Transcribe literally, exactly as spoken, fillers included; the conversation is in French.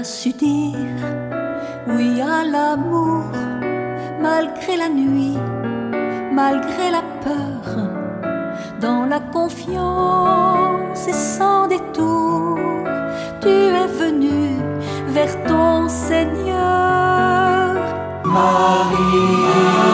as su dire oui à l'amour, malgré la nuit, malgré la peur, dans la confiance et sans détour. Tu es venu vers ton Seigneur, Marie.